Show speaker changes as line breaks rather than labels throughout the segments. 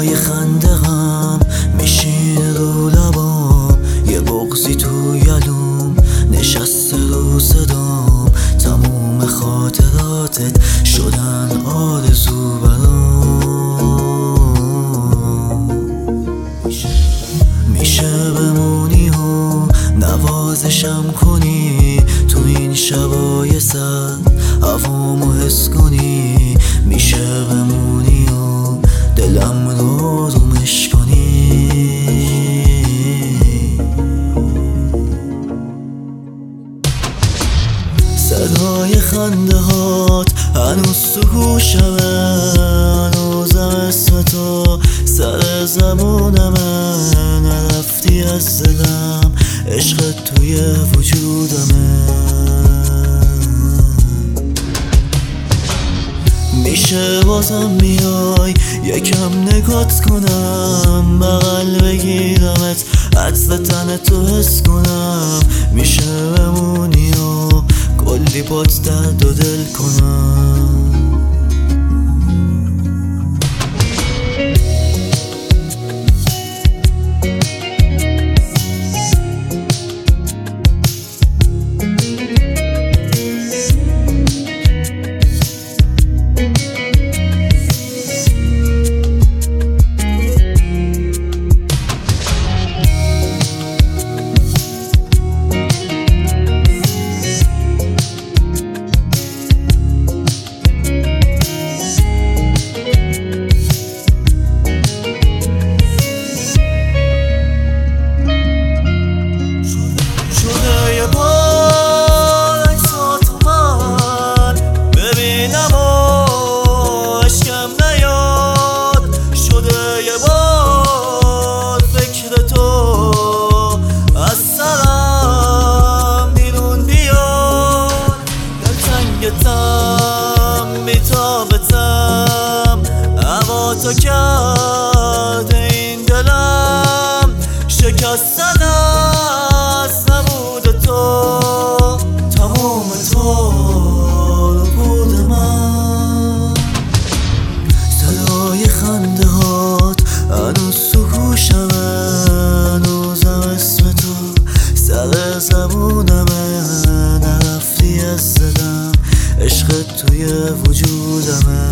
صدای خنده غم میشینه رو لبام، یه بغضی تو یلوم نشسته رو صدام. تموم خاطراتت شدن آرزو برام. میشه بمونی و نوازشم کنی تو این شبای سرد، هوامو حس کنی. میشه بمونی و دلم رو آرومش کنی. صدای خنده هات هنوز تو گوشمه، هنوزم اسم تو سر زبونمه. نرفتی از دلم، عشقت توی وجودمه. میشه بازم میای یکم نگات کنم، بغل بگیرمت عطر تن تو حس کنم. میشه بمونی و کلی بات درد و دل کنم. تو کرده این دلم شکستن از نبود تو. تمام تو رو بود من. صدای خنده هات هنوز تو گوشمه، هنوزم اسم تو سر زبونمه. نرفتی از دلم، عشقت توی وجودمه.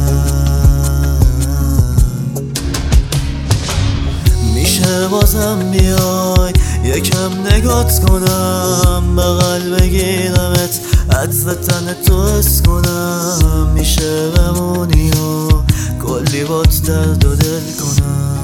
بازم بیای یکم نگات کنم، بغل بگیرمت عطر تن تو حس کنم. میشه بمونی و کلی بات درد و دل کنم.